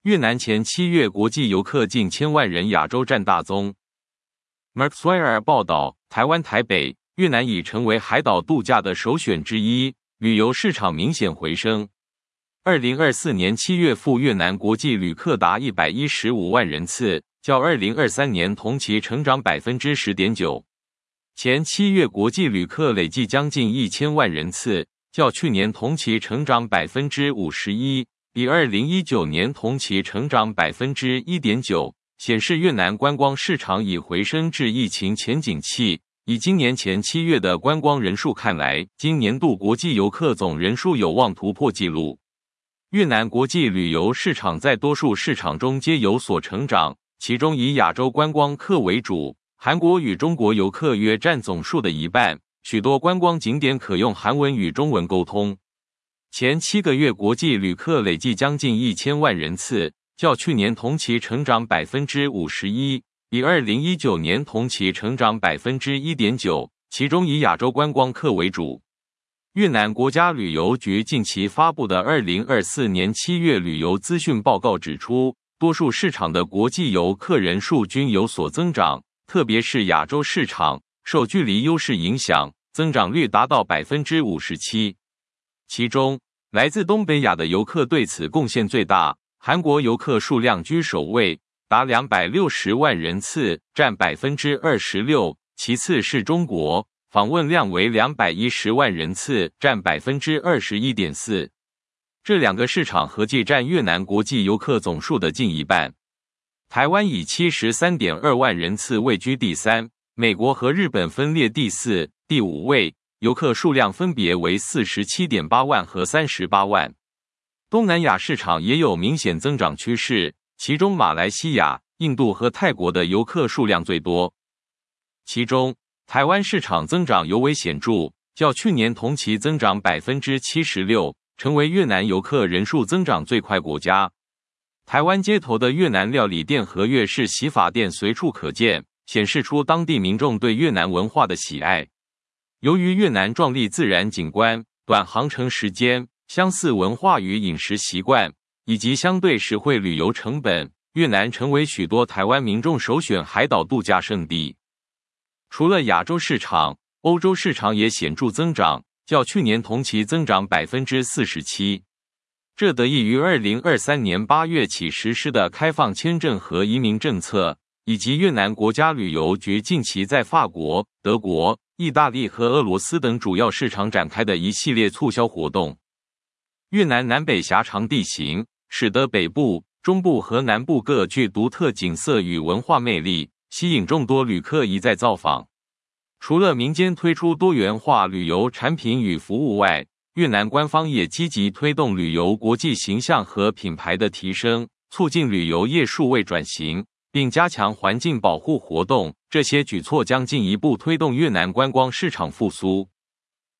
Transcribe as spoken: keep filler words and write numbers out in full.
越南前七月国际游客近千万人，亚洲占大宗。Mark Swire 报道，台湾台北、越南已成为海岛度假的首选之一，旅游市场明显回升。二零二四年七月赴越南国际旅客达一百一十五万人次，较二零二三年同期成长 百分之十点九。前七月国际旅客累计将近一千万人次，较去年同期成长 百分之五十一。比二零一九年同期成长 百分之一点九， 显示越南观光市场已回升至疫情前景气。以今年前七月的观光人数看来，今年度国际游客总人数有望突破纪录。越南国际旅游市场在多数市场中皆有所成长，其中以亚洲观光客为主，韩国与中国游客约占总数的一半，许多观光景点可用韩文与中文沟通。前七个月国际旅客累计将近一千万人次，较去年同期成长 百分之五十一， 比二零一九年同期成长 百分之一点九， 其中以亚洲观光客为主。越南国家旅游局近期发布的二零二四年七月旅游资讯报告指出，多数市场的国际游客人数均有所增长，特别是亚洲市场，受距离优势影响，增长率达到 百分之五十七。其中，来自东北亚的游客对此贡献最大，韩国游客数量居首位，达两百六十万人次，占 百分之二十六， 其次是中国，访问量为两百一十万人次，占 百分之二十一点四。这两个市场合计占越南国际游客总数的近一半。台湾以 七十三点二万人次位居第三，美国和日本分列第四、第五位，游客数量分别为 四十七点八万和三十八万。东南亚市场也有明显增长趋势，其中马来西亚、印度和泰国的游客数量最多。其中，台湾市场增长尤为显著，较去年同期增长 百分之七十六， 成为越南游客人数增长最快国家。台湾街头的越南料理店和越式洗发店随处可见，显示出当地民众对越南文化的喜爱。由于越南壮丽自然景观、短航程时间、相似文化与饮食习惯，以及相对实惠旅游成本，越南成为许多台湾民众首选海岛度假胜地。除了亚洲市场，欧洲市场也显著增长，较去年同期增长 百分之四十七。这得益于二零二三年八月起实施的开放签证和移民政策，以及越南国家旅游局近期在法国、德国、意大利和俄罗斯等主要市场展开的一系列促销活动。越南南北狭长地形，使得北部、中部和南部各具独特景色与文化魅力，吸引众多旅客一再造访。除了民间推出多元化旅游产品与服务外，越南官方也积极推动旅游国际形象和品牌的提升，促进旅游业数位转型，并加强环境保护活动。这些举措将进一步推动越南观光市场复苏。